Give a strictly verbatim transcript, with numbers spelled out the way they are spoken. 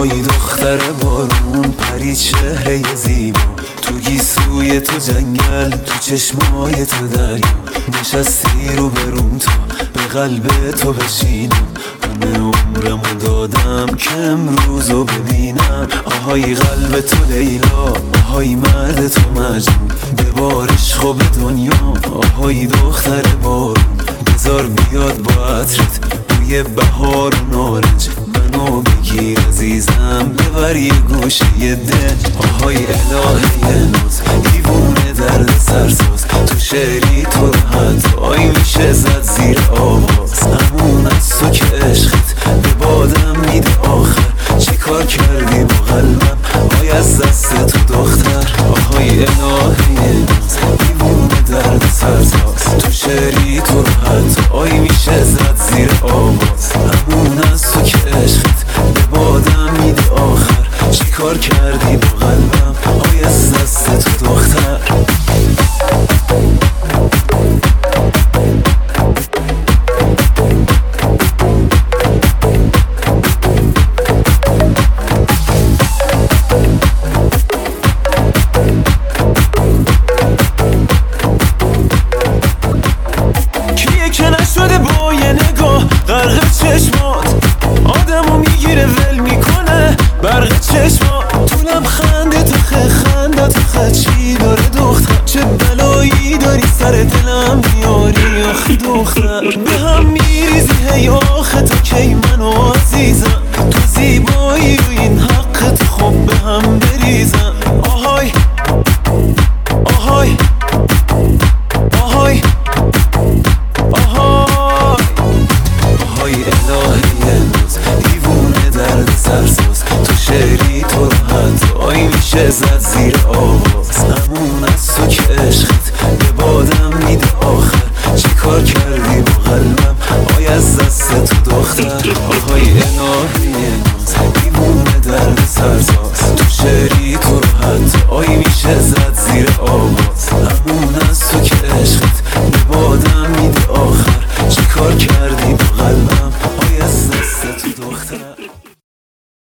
آهای دختر بارون، پری چهره زیبا، تو گیسوی تو جنگل، تو چشمای تو دریا، نشستی رو بروم تا به قلب تو بشینم. همه عمرمو دادم که امروزو ببینم. آهای قلب تو لیلا، آهای مرد تو مجنون، ببارش خوب دنیا. آهای دختر بارون، بذار بیاد با عطرت بوی بهار و نارنج، منو بگیر عزیزم ببر یه گوشه یه دل. آهای الهه ناز، دیوونه درد سرساز، تو شعری تو رو حتی میشه زد زیر آواز. همون از تو که عشقت به بادم میده آخر، چی کار کردی با قلبم آی از دست تو دختر. آهای الهه ناز، دیوونه درد سرساز، تو شعری تو رو حتی آی میشه زد زیر آواز. همون از تو که عشقت به بادم میده آخر، چی کار کردی با قلبم آی از دست تو دختر. غرق چشمات آدمو میگیره ول میکنه، برق چشمات تو لبخنده تو خنده تو خچی داره دختر. چه بلایی داری سر دلم میاری آخی دختر، به هم میریزی هی آخه تو کی منو عزیزم، تو زیبایی رو این حق تو خب به هم بریزم. آهای آهای آهای میشه زد زیر آواز. همون از تو که عشقت به بادم میده آخر، چی کار کردی با قلبم آی از دست تو دختر. آهای الهی ناز، دیوونه درد سرساز،